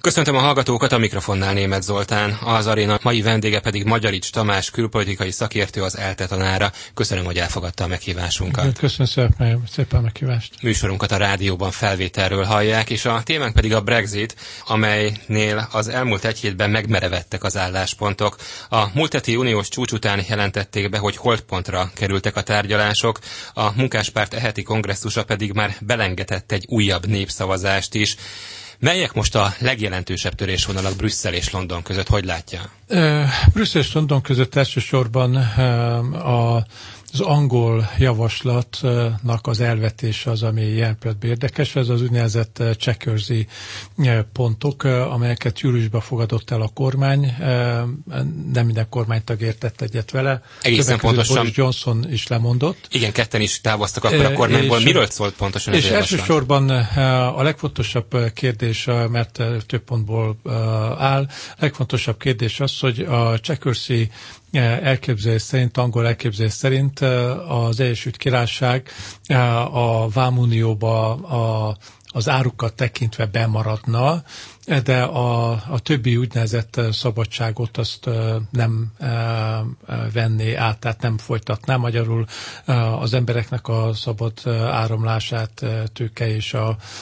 Köszöntöm a hallgatókat, a mikrofonnál Németh Zoltán, az aréna mai vendége pedig Magyarics Tamás, külpolitikai szakértő, az ELTE tanára. Köszönöm, hogy elfogadta a meghívásunkat. Köszönöm szépen a meghívást. Műsorunkat a rádióban felvételről hallják, és a témánk pedig a Brexit, amelynél az elmúlt egy hétben megmerevedtek az álláspontok. A múlt heti uniós csúcs után jelentették be, hogy holtpontra kerültek a tárgyalások, a munkáspárt heti kongresszusa pedig már belengetett egy újabb népszavazást is. Melyek most a legjelentősebb törésvonalak Brüsszel és London között, hogy látja? Brüsszel és London között elsősorban az angol javaslatnak az elvetése az, ami ilyen pillanatban érdekes. Ez az úgynevezett Checkersy pontok, amelyeket júliusban fogadott el a kormány. Nem minden kormánytag értett egyet vele. Egészen pontosan. Boris Johnson is lemondott. Igen, ketten is távoztak akkor a kormányból. Miről szólt pontosan ez a javaslat? És elsősorban a legfontosabb kérdés, mert több pontból áll, a legfontosabb kérdés az, hogy a Checkersy elképzelés szerint, angol elképzelés szerint az Egyesült Királyság a Vámunióba az árukat tekintve bemaradna, de a többi úgynevezett szabadságot azt nem venné át, tehát nem folytatná. Magyarul az embereknek a szabad áramlását, tőke és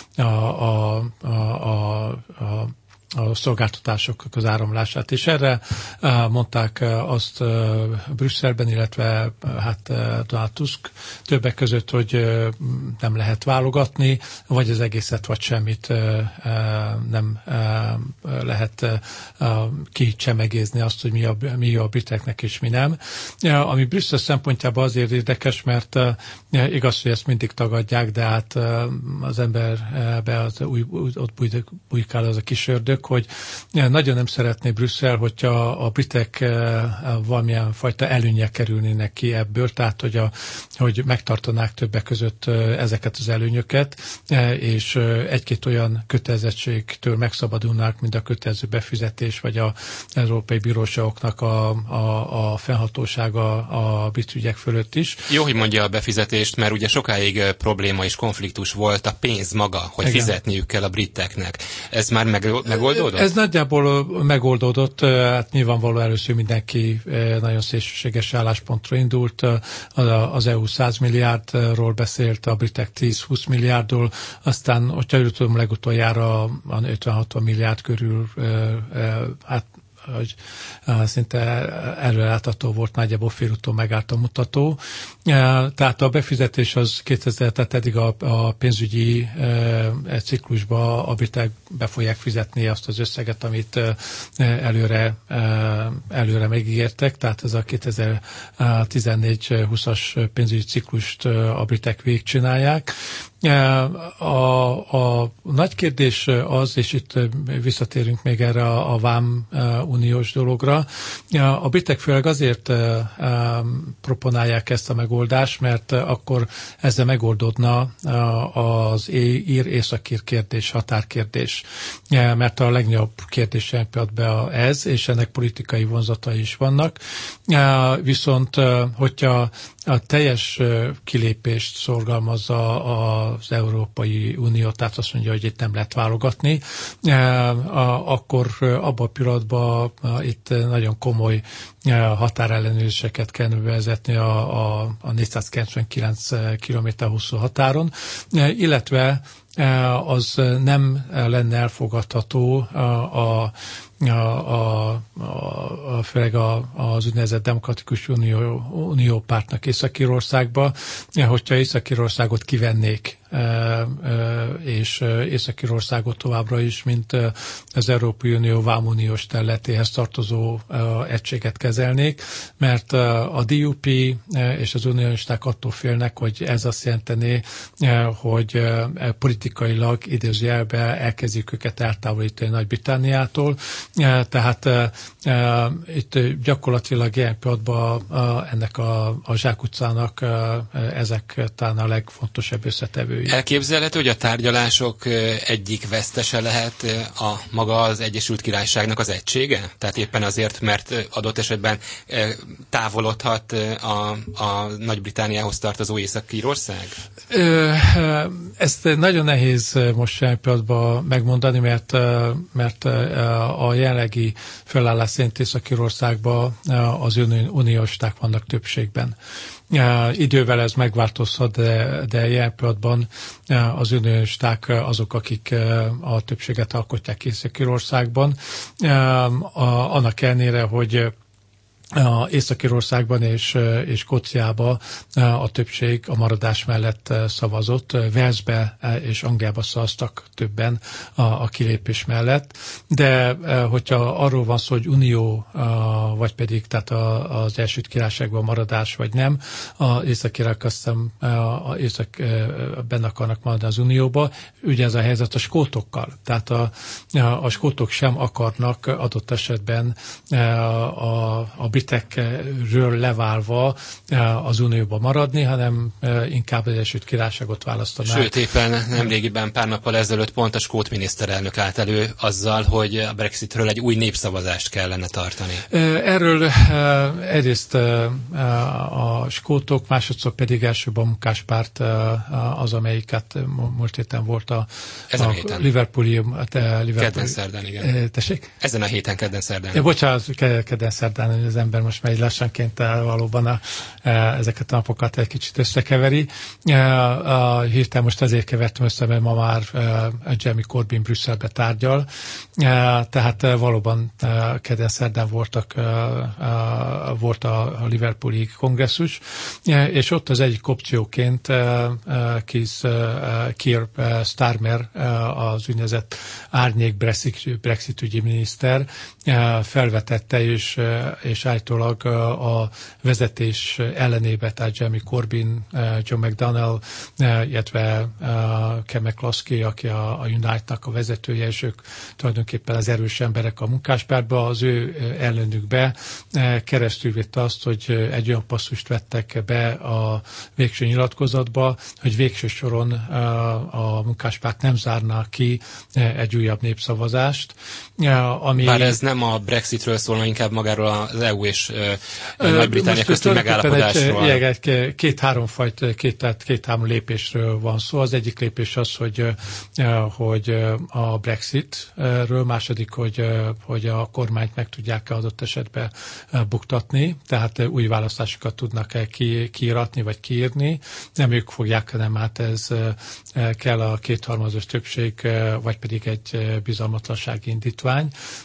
a szolgáltatások az áramlását. És erre mondták azt Brüsszelben, illetve Donald Tusk többek között, hogy nem lehet válogatni, vagy az egészet, vagy semmit nem lehet kicsemegézni azt, hogy mi a briteknek és mi nem. Ami Brüsszel szempontjában azért érdekes, mert igaz, hogy ezt mindig tagadják, de hát az emberbe ott bujkál az a kis ördög, hogy nagyon nem szeretné Brüsszel, hogyha a britek valamilyen fajta előnye kerülnének ki ebből, tehát hogy megtartanák többek között ezeket az előnyöket, és egy-két olyan kötelezettségtől megszabadulnák, mint a kötelező befizetés, vagy az európai bíróságoknak a fennhatósága a brit ügyek fölött is. Jó, hogy mondja a befizetést, mert ugye sokáig probléma és konfliktus volt a pénz maga, hogy igen, fizetniük kell a briteknek. Ez már megoldódott? Ez nagyjából megoldódott, hát nyilvánvaló először mindenki nagyon szélsőséges álláspontra indult, az EU 100 milliárdról beszélt, a britek 10-20 milliárdról, aztán, hogyha jutom legutoljára 50-60 milliárd körül, hát hogy szinte előrelátható volt, nagyjából félúton megállt a mutató. Tehát a befizetés az 2000, tehát eddig a pénzügyi ciklusban a britek be fogják fizetni azt az összeget, amit előre megígértek, tehát ez a 2014-20-as pénzügyi ciklust a britek végigcsinálják. A nagy kérdés az, és itt visszatérünk még erre a vám uniós dologra, a britek főleg azért proponálják ezt a megoldást, mert akkor ezzel megoldódna az ír-északír kérdés, határkérdés, mert a legnagyobb kérdés pillanatban ez, és ennek politikai vonzatai is vannak. Viszont, hogyha a teljes kilépést szorgalmazza az Európai Unió, tehát azt mondja, hogy itt nem lehet válogatni, akkor abban a pillanatban itt nagyon komoly határellenőrzéseket kell bevezetni a 499 km hosszú határon, illetve az nem lenne elfogadható főleg az úgynevezett Demokratikus Unió pártnak Észak-Írországba, hogyha Észak-Írországot kivennék, és Észak-Írországot továbbra is, mint az Európai Unió vámuniós területéhez tartozó egységet kezelnék, mert a DUP és az unionisták attól félnek, hogy ez azt jelenteni, hogy politikailag idézőjelben elkezdik őket eltávolítani Nagy-Britanniától, Tehát itt gyakorlatilag ilyen pillanatban ennek a zsákutcának ezek talán a legfontosabb összetevői. Elképzelhető, hogy a tárgyalások egyik vesztese lehet a maga az Egyesült Királyságnak az egysége? Tehát éppen azért, mert adott esetben távolodhat a Nagy-Britanniához tartozó Észak-Írország? Ezt nagyon nehéz most ilyen pillanatban megmondani, mert a jelenlegi felállás szerint Észak-Írországban az uniósták vannak többségben. Idővel ez megváltozhat, de ilyen pillanatban az uniósták azok, akik a többséget alkotják Észak-Írországban. Annak ellenére, hogy Észak-Írországban és Skóciában a többség a maradás mellett szavazott, Walesbe és Angliába szavaztak többen a kilépés mellett, de hogyha arról van szó, hogy unió, vagy pedig tehát az Egyesült Királyságban maradás, vagy nem, az észak-írek aztán benne akarnak maradni az unióba, ugye ez a helyzet a skótokkal, tehát a skótok sem akarnak adott esetben a britekről leválva az unióba maradni, hanem inkább az Egyesült Királyságot választanák. Sőt, éppen nemrégiben pár nappal ezelőtt pont a skót miniszterelnök állt elő azzal, hogy a Brexitről egy új népszavazást kellene tartani. Erről egyrészt a skótok, másodszor pedig elsőbb a munkáspárt az, amelyiket most héten volt a Liverpooli... Kedden szerdán, igen. Tessék? Ezen a héten kedden szerdán. Bocsánat, kedden szerdán, az ember most megy lassanként valóban ezeket a napokat egy kicsit összekeveri. Hirtelen most azért kevertem össze, mert ma már Jeremy Corbyn Brüsszelbe tárgyal. Tehát valóban kedden szerdán volt a Liverpooli kongresszus, és ott az egyik opcióként Keir Starmer, az úgynevezett árnyék Brexit ügyi miniszter felvetette, és állítólag a vezetés ellenébe, tehát Jeremy Corbyn, John McDonnell, illetve Ken McCloskey, aki a Unite-nak a vezetője, és ők tulajdonképpen az erős emberek a munkáspártba, az ő ellenükbe keresztül vitte azt, hogy egy olyan passzust vettek be a végső nyilatkozatba, hogy végső soron a munkáspárt nem zárná ki egy újabb népszavazást. Bár ez nem a Brexitről szólna, inkább magáról az EU és Nagy-Britannia közti megállapodásról. Két-három lépésről van szó. Az egyik lépés az, hogy a Brexitről, második, hogy a kormányt meg tudják adott esetben buktatni, tehát új választásokat tudnak kiíratni vagy kiírni. Nem ők fogják, hanem hát ez kell a kétharmados többség, vagy pedig egy bizalmatlansági indítvány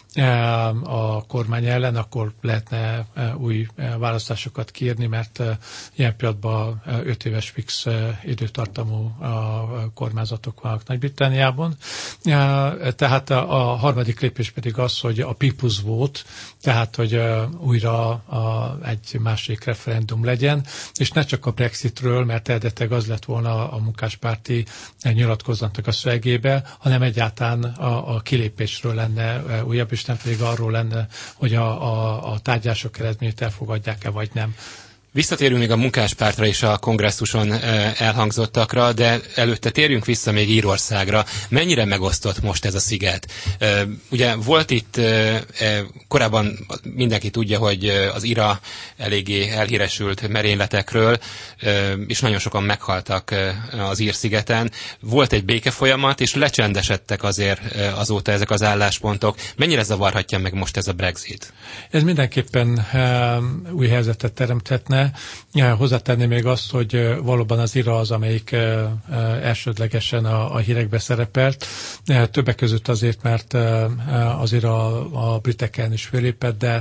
a kormány ellen, akkor lehetne új választásokat kiírni, mert ilyen pillanatban 5 éves fix időtartamú kormányzatok vannak Nagy-Britanniában. Tehát a harmadik lépés pedig az, hogy a People's Vote, tehát hogy újra egy másik referendum legyen, és ne csak a Brexitről, mert eredetileg az lett volna a munkáspárti nyilatkozatnak a szövegébe, hanem egyáltalán a kilépésről lenne újabb, és nem pedig arról lenne, hogy a tárgyalások eredményét elfogadják-e, vagy nem. Visszatérünk még a munkáspártra és a kongresszuson elhangzottakra, de előtte térjünk vissza még Írországra. Mennyire megosztott most ez a sziget? Ugye volt itt, korábban mindenki tudja, hogy az IRA eléggé elhíresült merényletekről, és nagyon sokan meghaltak az Ír-szigeten. Volt egy békefolyamat, és lecsendesedtek azért azóta ezek az álláspontok. Mennyire zavarhatja meg most ez a Brexit? Ez mindenképpen új helyzetet teremthetne. Hozzátenném még azt, hogy valóban az IRA az, amelyik elsődlegesen a hírekbe szerepelt. Többek között azért, mert az IRA a briteken is fölépett, de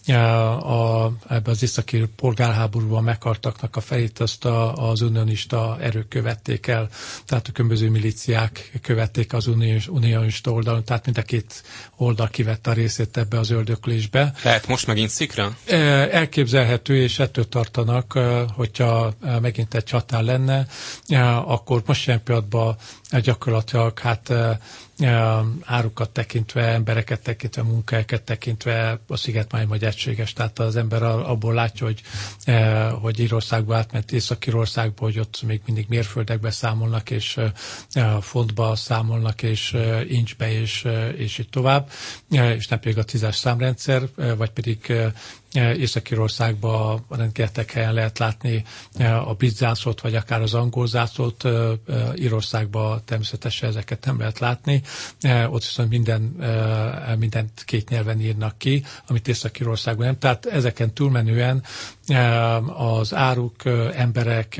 ebben az északi polgárháborúban meghaltaknak a felét azt az unionista erők követték el. Tehát a különböző milíciák követték az unionista oldalon, tehát mind a két oldal kivette a részét ebbe az öldöklésbe. Lehet most megint szikra? Elképzelhető, és ettől tartanak, hogyha megint egy csatár lenne, akkor most ilyen pillanatban gyakorlatilag árukat tekintve, embereket tekintve, munkákat tekintve a sziget már vagy egységes. Tehát az ember abból látja, hogy Írországba átment Észak-Írországba, hogy ott még mindig mérföldekbe számolnak, és fontba számolnak, és incsbe, és így tovább, és nem pedig a 10-es számrendszer, vagy pedig Észak-Írországban rengeteg helyen lehet látni a brit zászlót, vagy akár az angol zászlót. Írországban természetesen ezeket nem lehet látni. Ott viszont mindent két nyelven írnak ki, amit Észak-Írországban nem. Tehát ezeken túlmenően az áruk, emberek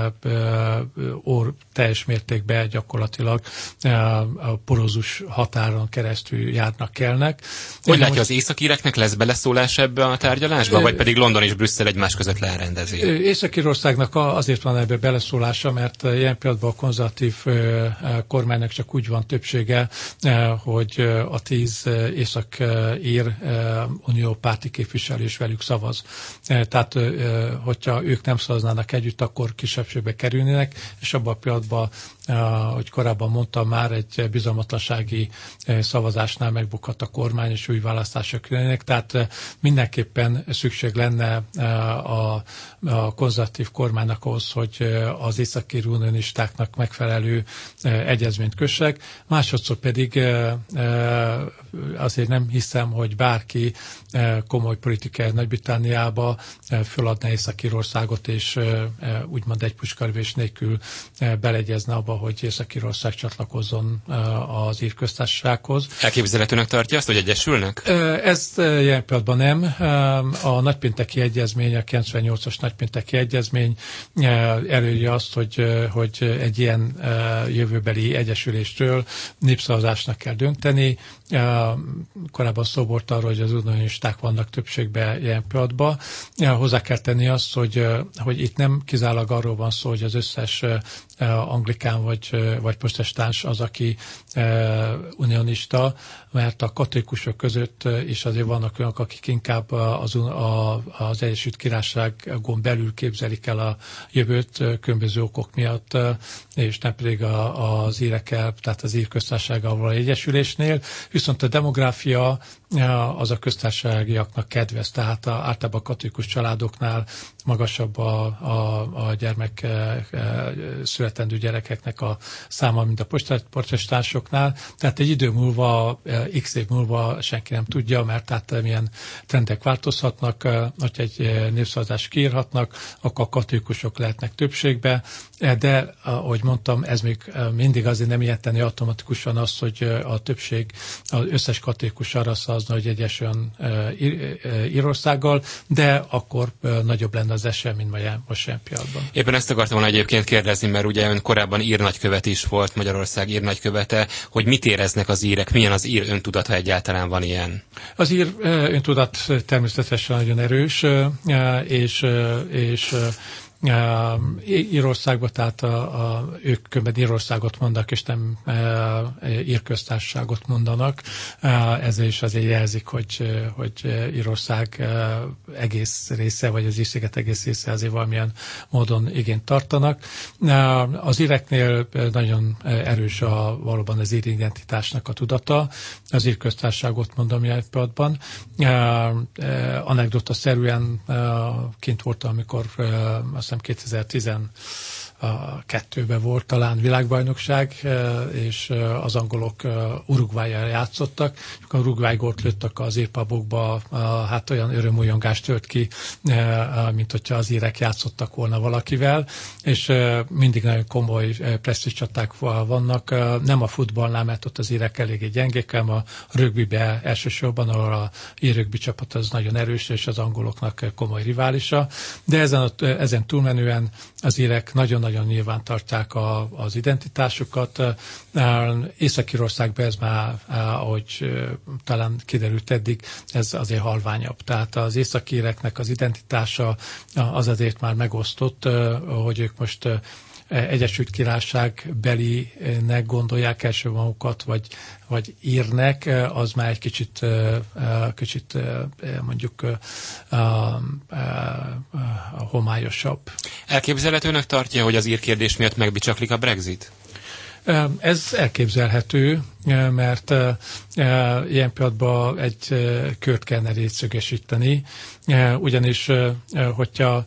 teljes mértékben gyakorlatilag a porózus határon keresztül járnak, kelnek. Hogy látja, az északíreknek lesz beleszólás ebbe a tárgyalásba, vagy pedig London és Brüsszel egymás között leelrendezi? Észak-Írországnak azért van ebbe beleszólása, mert ilyen pillanatban a konzervatív kormánynak csak úgy van többsége, hogy a 10 észak-ír uniópárti képviselő is velük szavaz. Tehát, hogyha ők nem szavaznának együtt, akkor kisebbségbe kerülnének, és abban a pillanatban, hogy korábban mondtam már, egy bizalmatlansági szavazásnál megbukhat a kormány, és új választások jönnek. Tehát mindenképpen szükség lenne a konzervatív kormánynak ahhoz, hogy az észak-ír unionistáknak megfelelő egyezményt kössek. Másodszor pedig azért nem hiszem, hogy bárki komoly politikai Nagy-Britanniába föladna Észak-Írországot, és úgymond egy puskarvés nélkül beleegyezne abba, hogy Észak-Írország csatlakozzon az ír köztársasághoz. Elképzelhetőnek tartja azt, hogy egyesülnek? Ezt ilyen pillanatban nem. A nagypénteki egyezmény, a 98-as nagypénteki egyezmény előírja azt, hogy egy ilyen jövőbeli egyesülésről népszavazásnak kell dönteni. Korábban szó volt arról, hogy az unionisták vannak többségben ilyen pillanatban. Hozzá kell tenni azt, hogy itt nem kizárólag arról van szó, hogy az összes anglikán vagy protestáns az, aki unionista, mert a katolikusok között is azért vannak olyanok, akik inkább az Egyesült Királyságon belül képzelik el a jövőt különböző okok miatt, és nem pedig az írekkel, tehát az ír köztársasággal való egyesülésnél. Viszont a demográfia az a köztársaságiaknak kedvez, tehát általában a katolikus családoknál magasabb a gyermek születendő gyerekeknek a száma, mint a protestánsoknál. Tehát egy idő múlva, x év múlva senki nem tudja, mert tehát milyen trendek változhatnak, hogyha egy népszavazást kiírhatnak, akkor a katolikusok lehetnek többségbe, de ahogy mondtam, ez még mindig azért nem jelenteni automatikusan azt, hogy a többség, az összes katolikus arra szavazna, hogy egyesüljön Írországgal, de akkor nagyobb lenne az esély, mint most ilyen pillanatban. Éppen ezt akartam volna egyébként kérdezni, mert ugye ön korábban írnagykövet is volt, Magyarország írnagykövete, hogy mit éreznek az írek, milyen az ír öntudat, ha egyáltalán van ilyen? Az ír öntudat természetesen nagyon erős, és Írországban, tehát ők különben Írországot mondanak, és nem írköztársaságot mondanak. Ezzel is azért jelzik, hogy Írország egész része, vagy az Ír-sziget egész része azért valamilyen módon igényt tartanak. Az íreknél nagyon erős valóban az ír identitásnak a tudata. Az Írköztársaságot mondom ilyen pillanatban. Anekdota-szerűen kint voltam, amikor azt hiszem 2012-ben volt talán világbajnokság, és az angolok Uruguayjal játszottak, és akkor Uruguay gólt lőttek az írpabokba, hát olyan örömújongást tört ki, mint hogyha az írek játszottak volna valakivel, és mindig nagyon komoly presztízs csaták vannak, nem a futballnál, mert ott az írek eléggé gyengék, hanem a rögbibe elsősorban, ahol a ír rögbi csapat az nagyon erős, és az angoloknak komoly riválisa, de ezen túlmenően az írek nagyon-nagyon nyilván tartják az identitásukat. Észak-Írországban ez már, ahogy talán kiderült eddig, ez azért halványabb. Tehát az északíreknek az identitása az azért már megosztott, hogy ők most Egyesült Királyság belinek gondolják első magukat, vagy írnek, az már egy kicsit mondjuk homályosabb. Elképzelhetőnek tartja, hogy az ír kérdés miatt megbicsaklik a Brexit? Ez elképzelhető, mert ilyen pillanatban egy kört kellene részszögesíteni, ugyanis hogyha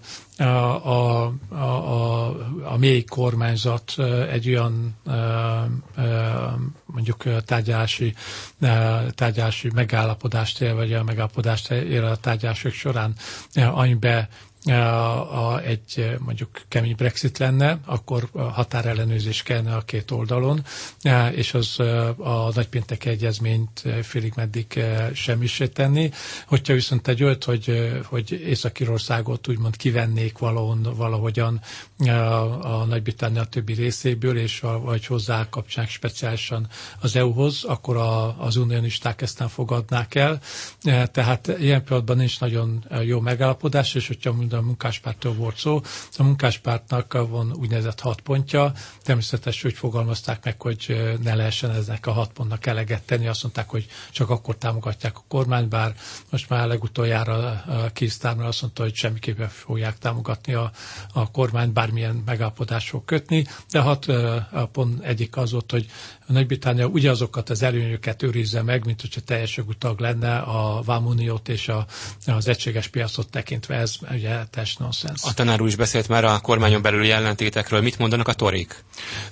a mély kormányzat egy olyan mondjuk tárgyalási megállapodást él, vagy a megállapodást él a tárgyalások során, amiben egy mondjuk kemény Brexit lenne, akkor határellenőrzés kellene a két oldalon, és az a nagypénteki egyezményt félig meddig semmisé tenni. Hogyha viszont egy olyat, hogy Észak-Írországot úgymond kivennék valahogyan a Nagy-Britannia többi részéből, és vagy hozzá kapcsolják speciálisan az EU-hoz, akkor az unionisták ezt nem fogadnák el. Tehát ilyen pillanatban nincs nagyon jó megállapodás, és hogyha a munkáspártól volt szó, a munkáspártnak van úgynevezett 6 pontja. Természetesen úgy fogalmazták meg, hogy ne lehessen eznek a 6 pontnak eleget tenni. Azt mondták, hogy csak akkor támogatják a kormányt, bár most már legutoljára Keir Starmer azt mondta, hogy semmiképpen fogják támogatni a kormányt, bármilyen megállapodást fog kötni, de 6 pont egyik az volt, hogy a Nagy-Britannia ugyanazokat az előnyöket őrizze meg, mint hogyha teljes jogú tag lenne a Vámuniót és az egységes piacot tekintve. Ez ugye teljes nonsens. A tanár úr is beszélt már a kormányon belüli ellentétekről. Mit mondanak a torik?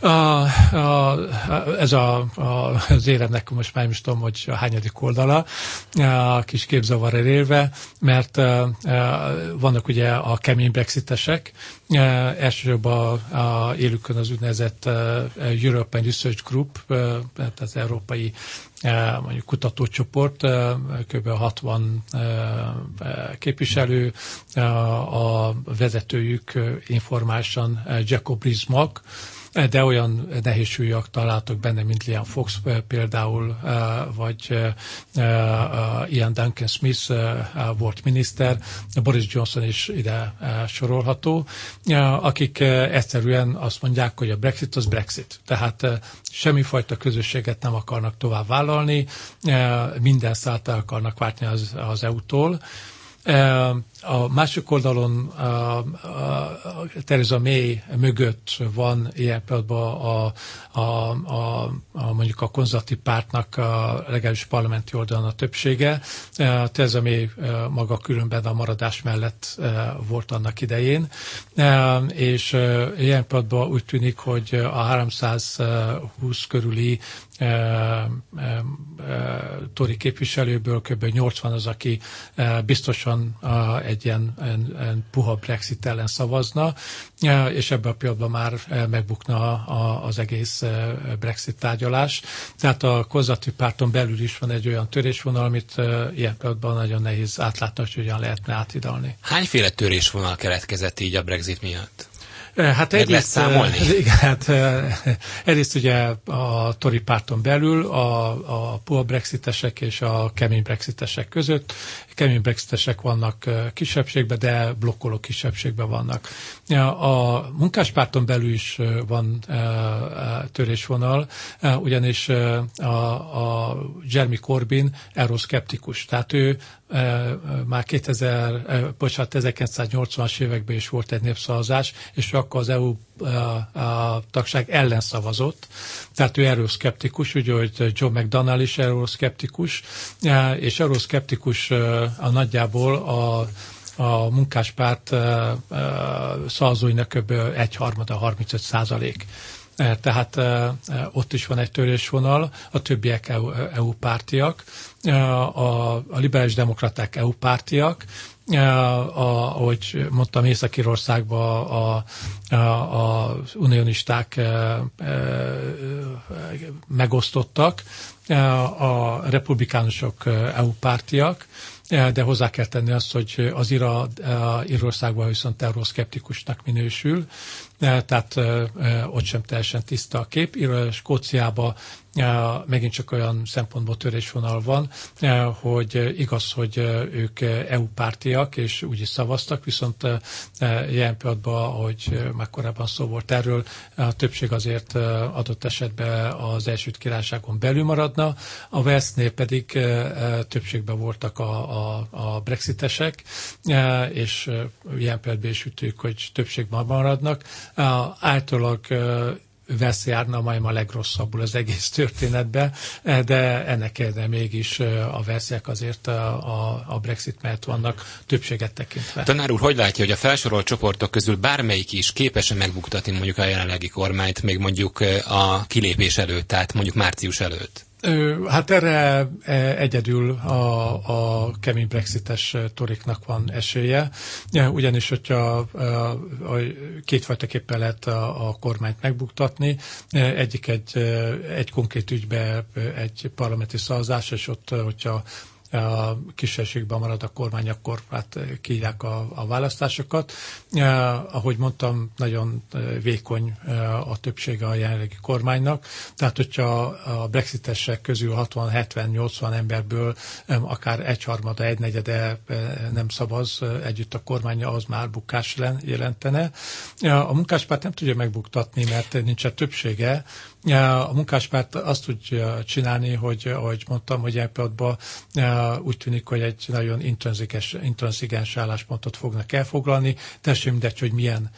Ez az éremnek most már nem is tudom, hogy a hányadik oldala, a kis képzavarra élve, mert vannak ugye a kemény brexitesek, elsősorban élükön az úgynevezett European Research Group, tehát az európai mondjuk kutatócsoport, kb. 60 képviselő, a vezetőjük Information Jacob Rees-Mogg, de olyan nehézsúlyok találtak benne, mint Liam Fox például, vagy Ian Duncan Smith volt miniszter, Boris Johnson is ide sorolható, akik egyszerűen azt mondják, hogy a Brexit az Brexit. Tehát semmifajta közösséget nem akarnak tovább vállalni, minden szállt el akarnak váltani az EU-tól. A másik oldalon Theresa May mögött van ilyen pillanatban mondjuk a konzervatív pártnak a legalábbis parlamenti oldalon a többsége. Theresa May maga különben a maradás mellett volt annak idején, és ilyen pillanatban úgy tűnik, hogy a 320 körüli tori képviselőből kb. 80 az, aki biztosan egy ilyen puha Brexit ellen szavazna, és ebben a pillanatban már megbukna az egész Brexit tárgyalás. Tehát a konzervatív párton belül is van egy olyan törésvonal, amit ilyen pillanatban nagyon nehéz átlátni, hogy hogyan lehetne átidalni. Hányféle törésvonal keletkezett így a Brexit miatt? Hát egyrészt, egyrészt ugye a Tory párton belül a puha brexitesek és a kemény brexitesek között. Kemény brexitesek vannak kisebbségben, de blokkoló kisebbségben vannak. A munkáspárton belül is van törésvonal, ugyanis a Jeremy Corbyn euroszkeptikus. Tehát ő már 1980-as években is volt egy népszavazás, és akkor az EU tagság ellen szavazott. Tehát ő euroszkeptikus, ugye, hogy John McDonnell is euroszkeptikus, és euroszkeptikus nagyjából a munkáspárt szavazóinak kb. 1/3, 35%. Tehát ott is van egy törésvonal, a többiek EU pártiak, a liberális demokraták EU pártiak, ahogy mondtam, Észak-Írországban az unionisták megosztottak, a republikánusok EU pártiak, de hozzá kell tenni azt, hogy az Írországban viszont euroszkeptikusnak minősül, tehát ott sem teljesen tiszta a kép. Skóciában megint csak olyan szempontból törésvonal van, hogy igaz, hogy ők EU pártiak, és úgy is szavaztak, viszont ilyen pillanatban, ahogy már korábban szó volt erről, a többség azért adott esetben az Egyesült Királyságon belül maradna, a Walesnél pedig többségben voltak a brexitesek, és ilyen pillanatban is ütők, hogy többségben maradnak. Általában Vesz járna majd a legrosszabbul az egész történetbe, de ennek ellenére mégis a veszélyek azért a Brexit mellett vannak többséget tekintve. Tanár úr, hogy látja, hogy a felsorolt csoportok közül bármelyik is képes-e megbuktatni mondjuk a jelenlegi kormányt, még mondjuk a kilépés előtt, tehát mondjuk március előtt? Hát erre egyedül a kemény brexites toriknak van esélye, ugyanis hogyha kétfajtaképpen lehet a kormányt megbuktatni, egyik egy konkrét ügybe egy parlamenti szavazás, és ott, hogyha a kisebbségben marad a kormány, akkor hát kiírják a választásokat. Ahogy mondtam, nagyon vékony a többsége a jelenlegi kormánynak, tehát hogyha a brexitesek közül 60-70-80 emberből akár egyharmada, egynegyede nem szavaz együtt a kormánya, az már bukás jelentene. A munkáspárt nem tudja megbuktatni, mert nincs többsége. A munkáspárt azt tudja csinálni, hogy ahogy mondtam, hogy ilyen pillanatban úgy tűnik, hogy egy nagyon intranzigens álláspontot fognak elfoglalni. Teljesen mindegy, hogy milyen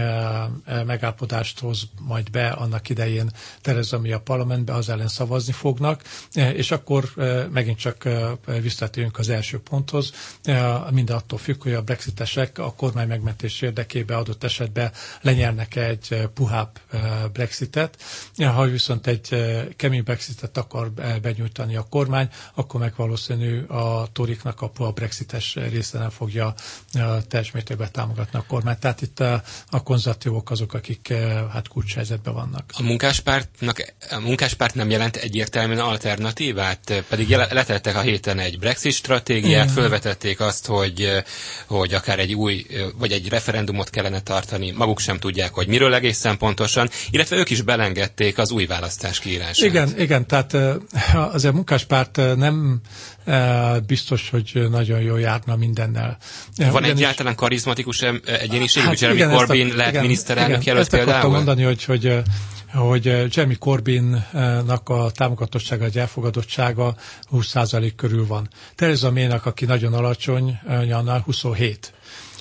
megállapodást hoz majd be annak idején Theresa May a parlamentbe, az ellen szavazni fognak, és akkor megint csak visszatérünk az első ponthoz. Minden attól függ, hogy a brexitesek a kormány megmentés érdekében adott esetben lenyernek egy puhább brexitet. Ha viszont egy kemény brexitet akar benyújtani a kormány, akkor meg valószínű a toriknak a puha brexites része nem fogja teljes mértékben támogatni a kormányt. Tehát itt a konzervatívok azok, akik hát kulcshelyzetben vannak. A munkáspárt nem jelent egyértelműen alternatívát, pedig letettek a héten egy Brexit stratégiát, fölvetették azt, hogy akár egy új, vagy egy referendumot kellene tartani, maguk sem tudják, hogy miről egészen pontosan, illetve ők is belengedték az új választás kiírását. Igen, tehát azért a munkáspárt nem biztos, hogy nagyon jól járna mindennel. Van egyáltalán karizmatikus egyéniség, hogy Jeremy Corbyn lehet miniszterelnök jelölt például? Ezt akartam mondani, hogy Jeremy Corbynnak a támogatottsága, a elfogadottsága 20% körül van. Theresa Maynak, aki nagyon alacsony, annál 27.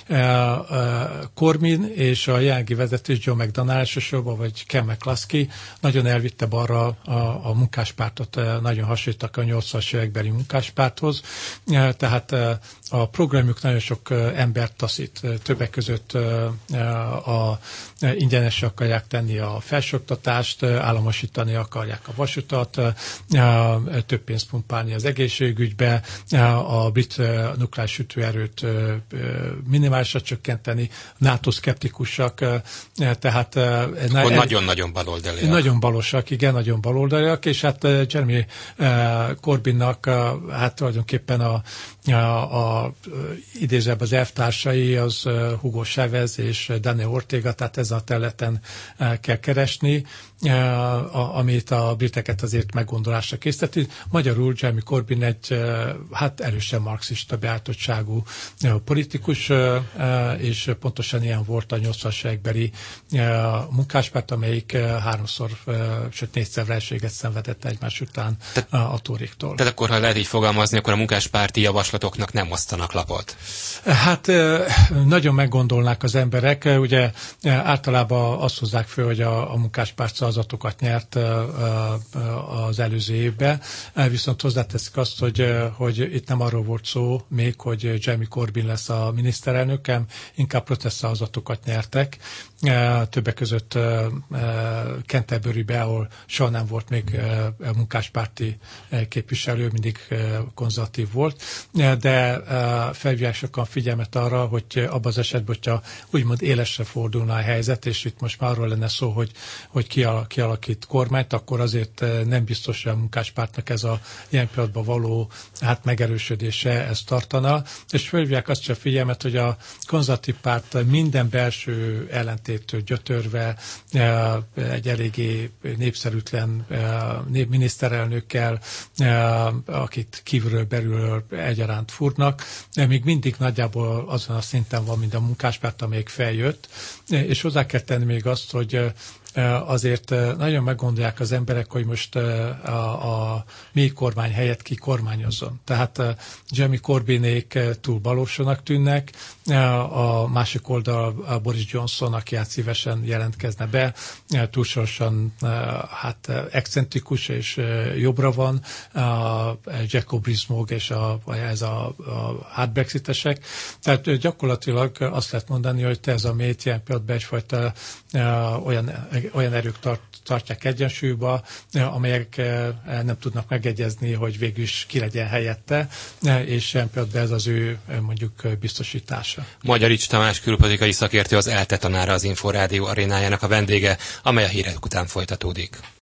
Corbyn és a jelenlegi vezetés, John McDonnell elsősorban, vagy Ken McCluskey nagyon elvitte balra a munkáspártot, nagyon hasonlítak a 80-as évekbeli munkáspárthoz, tehát a programjuk nagyon sok embert taszít, többek között ingyenesre akarják tenni a felsőoktatást, államosítani akarják a vasutat, több pénzt pumpálni az egészségügybe, a brit nukleáris sütőerőt minimálisra csökkenteni, NATO szkeptikusak, tehát nagyon-nagyon baloldaliak. Nagyon balosak, igen, nagyon baloldaliak, és hát Jeremy Corbynnak hát tulajdonképpen a idézőbb az elvtársai, az Hugo Chavez és Daniel Ortega, tehát ezen a területen kell keresni, amit a briteket azért meggondolásra készíteti. Magyarul Jeremy Corbyn egy hát erősen marxista beállítottságú politikus, és pontosan ilyen volt a 80-as évekbeli munkáspárt, amelyik 3-szor, sőt 4-szer vereséget szenvedett egymás után a tóriktól. Tehát akkor, ha lehet így fogalmazni, akkor a munkáspárti javaslatoknak nem osztanak lapot? Hát nagyon meggondolnák az emberek. Ugye általában azt hozzák föl, hogy a munkáspárt szavazatokat nyert az előző évben, viszont hozzáteszik azt, hogy itt nem arról volt szó még, hogy Jeremy Corbyn lesz a miniszterelnökem, inkább protestszavazatokat nyertek. Többek között Canterburybe, ahol soha nem volt még munkáspárti képviselő, mindig konzervatív volt, de felhívják sokan figyelmet arra, hogy abban az esetben, hogyha úgymond élesre fordulna a helyzet, és itt most már arról lenne szó, hogy kialakít kormányt, akkor azért nem biztos, hogy a munkáspártnak ez a ilyen pillanatban való hát megerősödése ezt tartana, és felhívják azt a figyelmet, hogy a konzervatív párt minden belső ellentéttől gyötörve egy eléggé népszerűtlen miniszterelnökkel, akit kívülről belülről egyaránt fúrnak, még mindig nagyjából azon a szinten van, mint a munkáspárt, amelyik feljött, és hozzá kell tenni még azt, hogy azért nagyon meggondolják az emberek, hogy most a mi kormány helyett ki kormányozzon. Tehát Jeremy Corbynék túl balosónak tűnnek, a másik oldal a Boris Johnson, aki hát szívesen jelentkezne be, túlsorosan hát excentrikus és jobbra van, Jacob Rees-Mogg és ez a hátbrexitesek. Tehát gyakorlatilag azt lehet mondani, hogy Theresa May-t ilyen pillanatban egyfajta olyan erők tartják egyensúlyba, amelyek nem tudnak megegyezni, hogy végül is ki legyen helyette, és ilyen pillanatban ez az ő mondjuk biztosítása. Magyarics Tamás külpolitikai szakértő, az ELTE tanára, az Inforádió arénájának a vendége, amely a hírek után folytatódik.